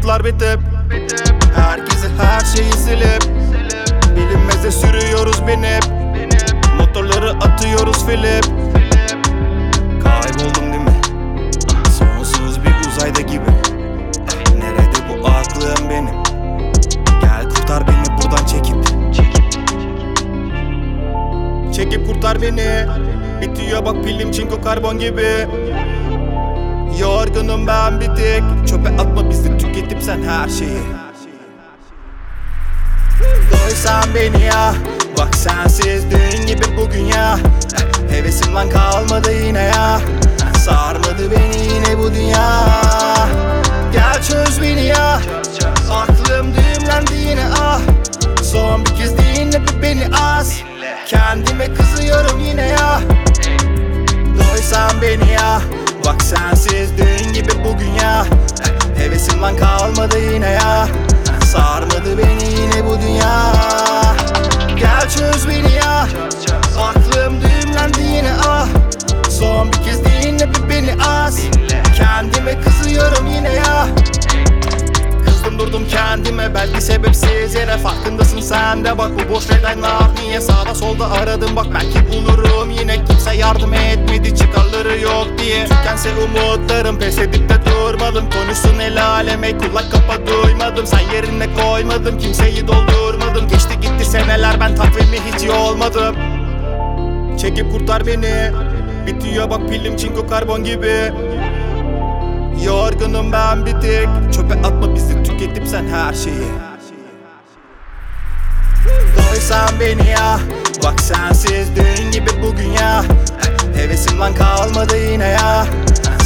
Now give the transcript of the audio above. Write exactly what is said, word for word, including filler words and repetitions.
umutlar bitip herkesi her şeyi silip bilinmeze sürüyoruz binip motorları atıyoruz filip. Kayboldum değil mi? Sonsuz bir uzayda gibi. Nerede bu aklım benim? Gel kurtar beni buradan çekip Çekip kurtar beni. Bitiyor bak pilim çinko karbon gibi. Yorgunum ben bitik. Çöpe atma bizi tüketip sen her şeyi. Doysan beni ya. Bak sensiz dün gibi bugün ya. Hevesim lan kalmadı yine ya. Sarmadı beni yine bu dünya. Gel çöz beni ya. Aklım düğümlendi yine ah. Son bir kez dinle beni az. Kendime kızıyorum yine ya. Doysan beni ya. Bak sensiz dün gibi bugün ya. Hevesim lan kalmadı yine ya. Sarmadı beni yine bu dünya. Gel çöz beni ya. Aklım düğümlendi yine ah. Son bir kez dinle beni az. Kendime kızıyorum yine ya. Kızdım durdum kendime belki sebepsiz yere. Farkındasın sen de bak bu boş nedenler niye. Sağda solda aradım bak belki bulurum yine. Kimse yardım etmedi çıkarları yok diye. Tükense umutlarım pes edip de durmadım. Konuşsun el aleme kulak kapa duymadım. Sen yerine koymadım kimseyi doldurmadım. Geçti gitti seneler ben takvimi hiç iyi olmadım. Çekip kurtar beni. Bitiyor bak pilim çinko karbon gibi. Yorgunum ben bitik. Çöpe atma bizi tüketip sen her şeyi. Doysan beni ya. Bak sensiz dün gibi bugün ya. Hevesim lan kalmadı yine ya.